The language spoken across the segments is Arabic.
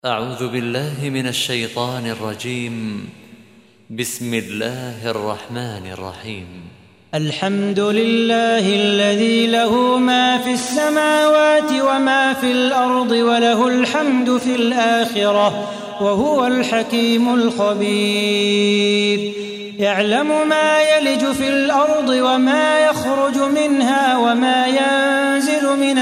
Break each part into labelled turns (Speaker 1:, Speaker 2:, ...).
Speaker 1: أعوذ بالله من الشيطان الرجيم. بسم الله الرحمن الرحيم.
Speaker 2: الحمد لله الذي له ما في السماوات وما في الأرض وله الحمد في الآخرة وهو الحكيم الخبير. يعلم ما يلج في الأرض وما يخرج منها وما ينزل من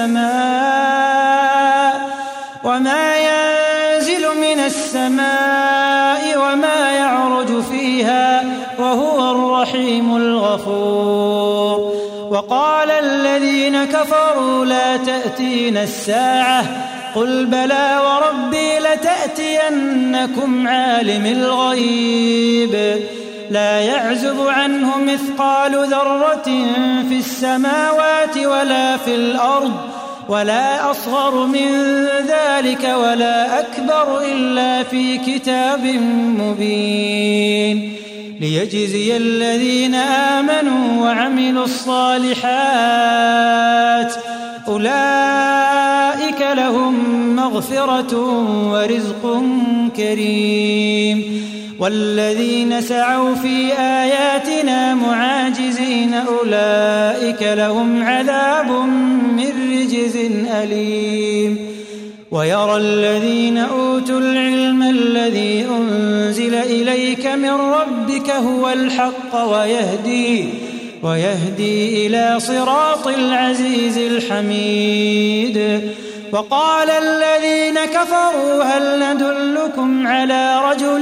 Speaker 2: السماء وما يعرج فيها وهو الرحيم الغفور. وقال الذين كفروا لا تأتينا الساعة قل بلى وربي لتأتينكم عالم الغيب لا يعزب عنه مثقال ذرة في السماوات ولا في الأرض ولا أصغر من ذلك ولا أكبر إلا في كتاب مبين ليجزي الذين آمنوا وعملوا الصالحات أولئك لهم مغفرة ورزق كريم. والذين سعوا في آياتنا معاجزين أولئك لهم عذاب من رجز أليم. ويرى الذين أوتوا العلم الذي أنزل إليك من ربك هو الحق ويهدي إلى صراط العزيز الحميد. وقال الذين كفروا هل ندلكم على رجل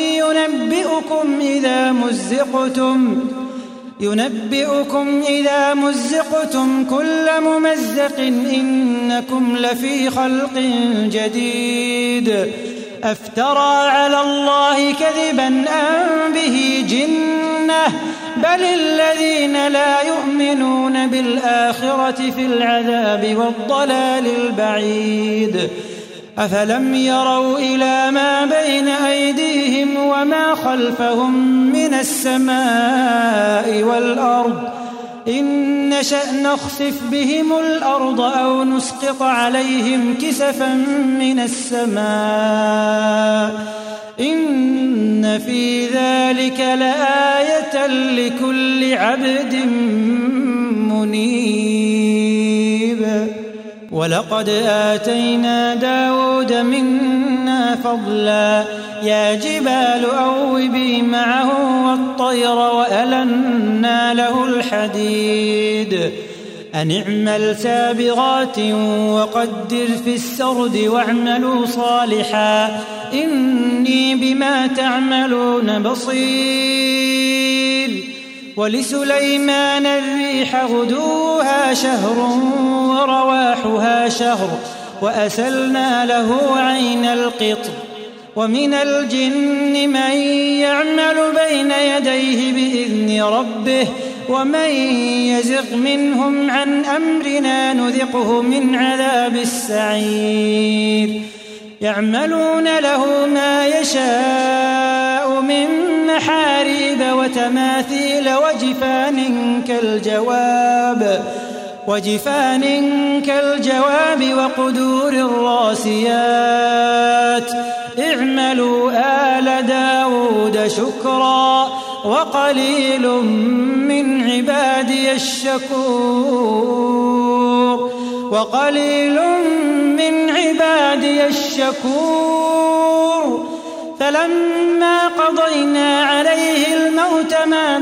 Speaker 2: ينبئكم إذا مزقتم كل ممزق إنكم لفي خلق جديد أفترى على الله كذبا أم به جنة بل الذين لا يؤمنون بالآخرة في العذاب والضلال البعيد. أفلم يروا إلى ما بين أيديهم وما خلفهم من السماء والأرض إن نشأ نخسف بهم الأرض أو نسقط عليهم كسفا من السماء إن في ذلك لآية لكل عبد منيب. ولقد آتينا داود منا فضلا يا جبال أوبي معه والطير وألنا له الحديد أن اعمل سابغات وقدر في السرد واعملوا صالحا إني بما تعملون بصير. ولسليمان الريح غدوها شهر ورواحها شهر وأسلنا له عين القطر. ومن الجن من يعمل بين يديه بإذن ربه ومن يزغ منهم عن أمرنا نذقه من عذاب السعير. يعملون له ما يشاء من محاريب وتماثيل وجفان كالجواب وقدور الراسيات اعملوا آل داود شكرا وقليل من عبادي الشكور. فلما قضينا عليه الموت ما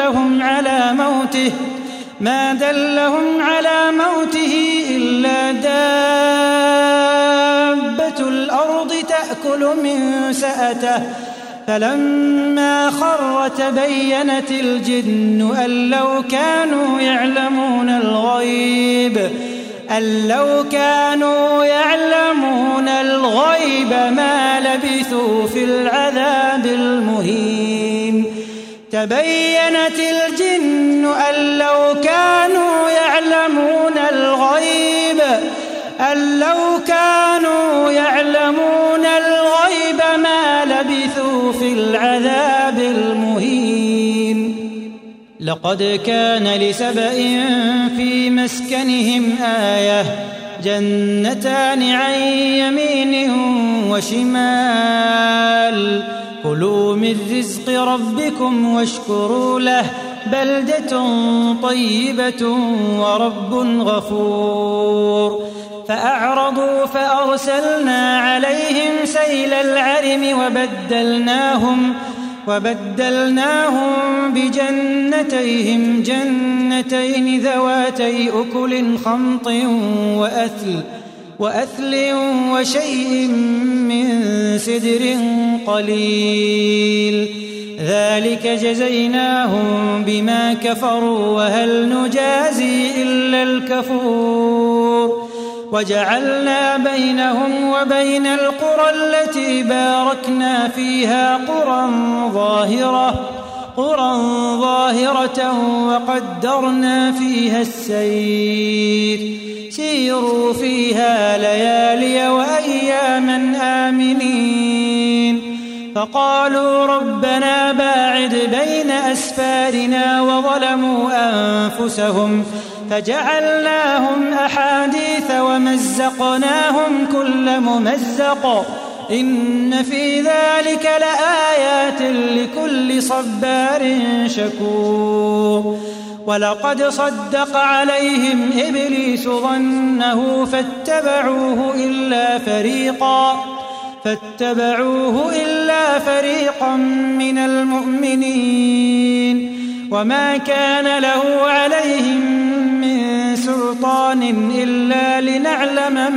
Speaker 2: دلهم على موته إلا دابة الأرض تأكل من سأته فلما خر تبينت الجن أن لو كانوا يعلمون الغيب ما لبثوا في العذاب المهين. تبينت الجن أن لو كانوا يعلمون الغيب ما لبثوا في العذاب المهين. لقد كان لسبإ في مسكنهم آية جنتان عن يمين وشمال كلوا من رزق ربكم واشكروا له بلدة طيبة ورب غفور فأعرضوا فأرسلنا عليهم سيل العرم وبدلناهم بجنتيهم جنتين ذواتي أكل خمط وأثل وشيء من سدر قليل ذلك جزيناهم بما كفروا وهل نجازي إلا الكفور وجعلنا بينهم وبين القرى التي باركنا فيها قرى ظاهرة وقدرنا فيها السير سيروا فيها ليالي وأياما آمنين فقالوا ربنا باعد بين أسفارنا وظلموا أنفسهم فجعلناهم أحاديث ومزقناهم كل ممزق إن في ذلك لآيات لكل صبار شكور ولقد صدق عليهم إبليس ظنه فاتبعوه إلا فريقا من المؤمنين وما كان له عليهم من سلطان إلا لنعلم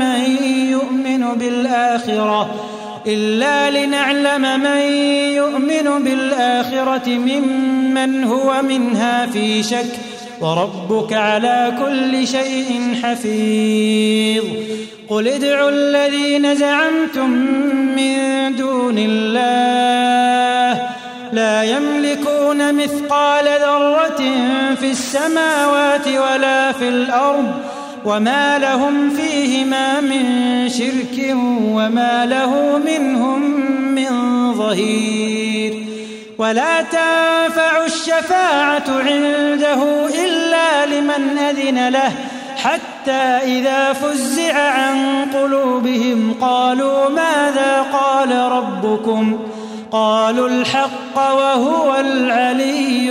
Speaker 2: من يؤمن بالآخرة ممن هو منها في شك وربك على كل شيء حفيظ قل ادعوا الذين زعمتم من دون الله لا يملكون مثقال ذرة في السماوات ولا في الأرض وما لهم فيهما من شرك وما له منهم من ظهير ولا تنفع الشفاعة عنده إلا لمن أذن له حتى إذا فزع عن قلوبهم قالوا ماذا قال ربكم قالوا الحق وهو العلي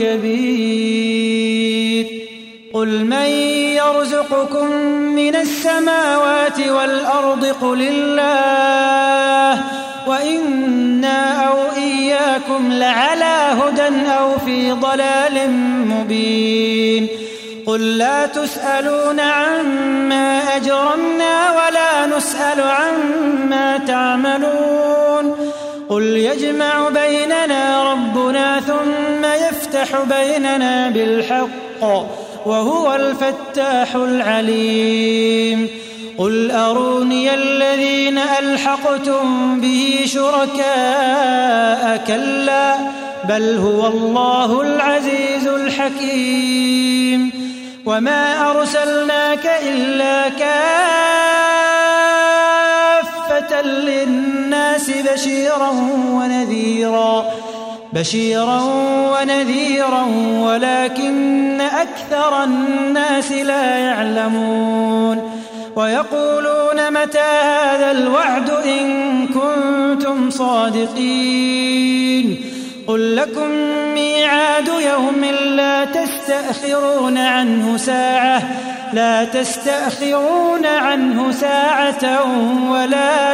Speaker 2: الكبير قل من يرزقكم من السماوات والأرض قل الله وإنا أو إياكم لعلى هدى أو في ضلال مبين قل لا تسألون عما أجرمنا ولا نسأل عما تعملون قل يجمع بيننا ربنا ثم يفتح بيننا بالحق وهو الفتاح العليم قل أروني الذين ألحقتم به شركاء كلا بل هو الله العزيز الحكيم وما أرسلناك إلا كافة للناس بشيرا ونذيرا ولكن أكثر الناس لا يعلمون ويقولون متى هذا الوعد إن كنتم صادقين قل لكم ميعاد يوم لا تستأخرون عنه ساعة ولا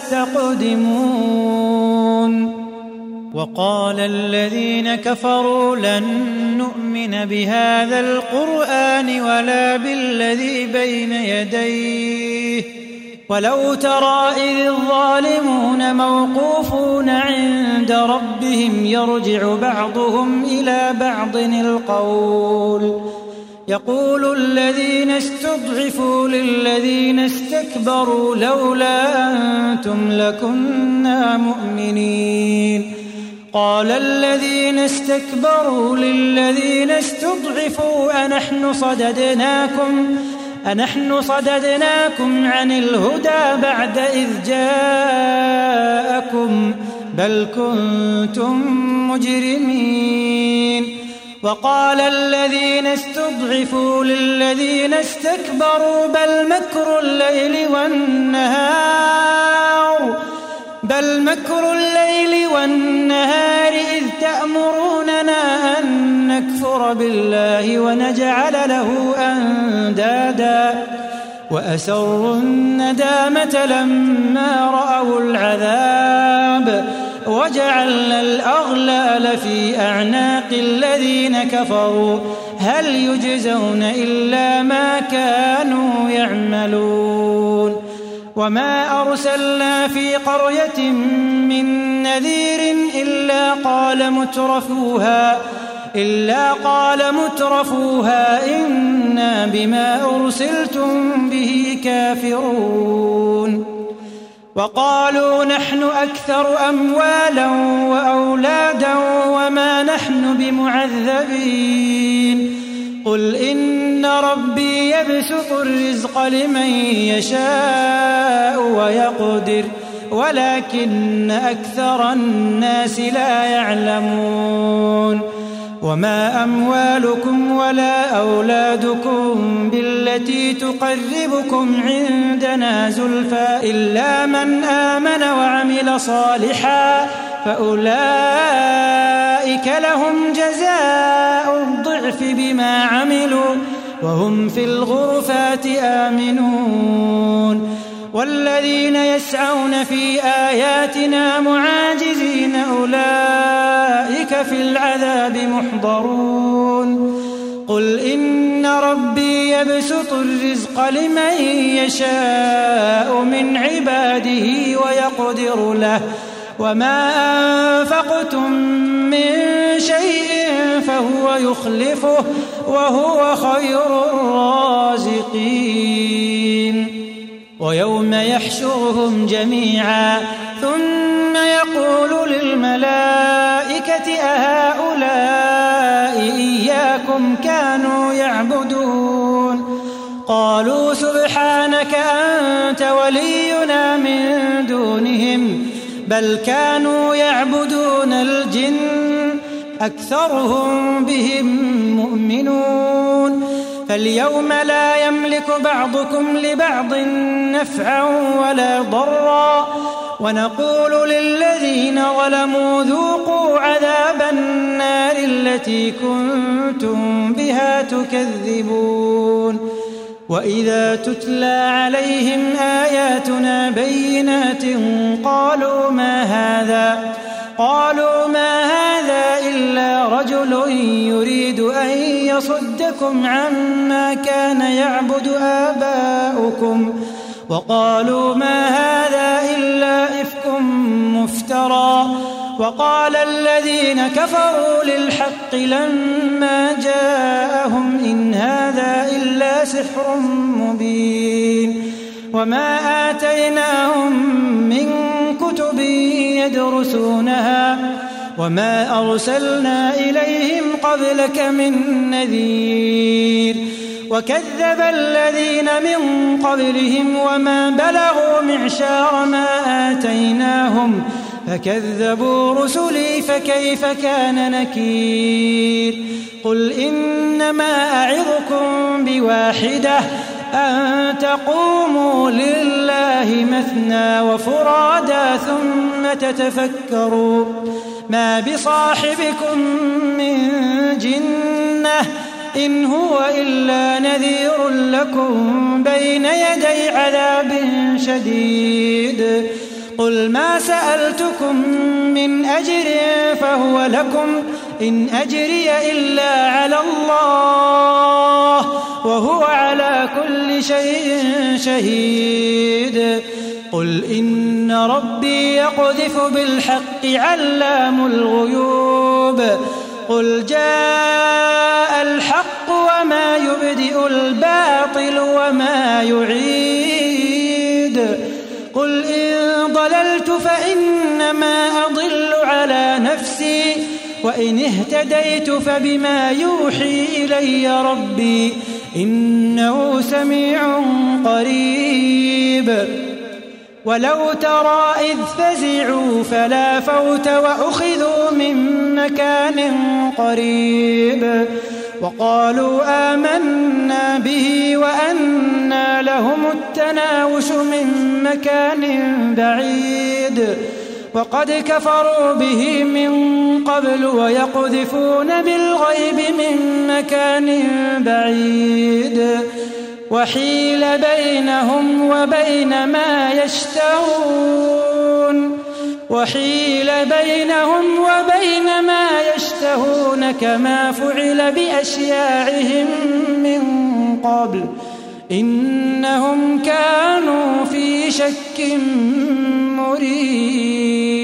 Speaker 2: تستقدمون وقال الذين كفروا لن نؤمن بهذا القرآن ولا بالذي بين يديه ولو ترى إذ الظالمون موقوفون عند ربهم يرجع بعضهم إلى بعض القول يقول الذين استضعفوا للذين استكبروا لولا أنتم لكنا مؤمنين قال الذين استكبروا للذين استضعفوا أنحن صددناكم عن الهدى بعد إذ جاءكم بل كنتم مجرمين وقال الذين استضعفوا للذين استكبروا بل مكر الليل والنهار إذ تأمروننا أن نكفر بالله ونجعل له أندادا وأسروا الندامة لما رأوا العذاب وجعلنا الأغلال في أعناق الذين كفروا هل يجزون إلا ما كانوا يعملون وما أرسلنا في قرية من نذير إلا قال مترفوها إنا بما أرسلتم به كافرون وقالوا نحن أكثر أموالا وأولادا وما نحن بمعذبين قل إن ربي يبسط الرزق لمن يشاء ويقدر ولكن أكثر الناس لا يعلمون وما أموالكم ولا أولادكم بالتي تقربكم عندنا زلفى إلا من آمن وعمل صالحا فأولئك لهم جزاء الضعف بما عملوا وهم في الغرفات آمنون والذين يسعون في آياتنا معاجزين أولئك في العذاب محضرون قل إن ربي يبسط الرزق لمن يشاء من عباده ويقدر له وما أنفقتم من شيء فهو يخلفه وهو خير الرازقين ويوم يحشرهم جميعا ثم يقول للملائكة أهؤلاء إياكم كانوا يعبدون قالوا سبحانك أنت ولينا من دونهم بل كانوا يعبدون الجن أكثرهم بهم مؤمنون فاليوم لا يملك بعضكم لبعض نفعا ولا ضرا ونقول للذين ظلموا ذوقوا عذاب النار التي كنتم بها تكذبون وإذا تتلى عليهم آياتنا بينات قالوا ما هذا إلا رجل يريد أن يصدكم عما كان يعبد آباؤكم وقالوا ما هذا إلا إفك مفترى وقال الذين كفروا للحق لما جاءهم إن هذا إلا سحر مبين وما آتيناهم من كتب يدرسونها وما أرسلنا إليهم قبلك من نذير وكذب الذين من قبلهم وما بلغوا معشار ما آتيناهم فكذبوا رسلي فكيف كان نكير قل إنما أعظكم بواحدة أن تقوموا لله مثنى وفرادا ثم تتفكروا ما بصاحبكم من جنة إن هو إلا نذير لكم بين يدي عذاب شديد قل ما سألتكم من أجر فهو لكم إن أجري إلا على الله وهو على كل شيء شهيد قل إن ربي يقذف بالحق علام الغيوب قل جاء الحق وما يبدئ الباطل وما يعيد قل إن ضللت فإنما أضل على نفسي وإن اهتديت فبما يوحي إلي ربي إنه سميع قريب ولو ترى إذ فزعوا فلا فوت وأخذوا من مكان قريب وقالوا آمنا به وأنى لهم التناوش من مكان بعيد وقد كفروا به من قبل ويقذفون بالغيب من مكان بعيد وحيل بينهم وبين ما يشتهون كما فعل بأشياعهم من قبل إنهم كانوا في شك مريب.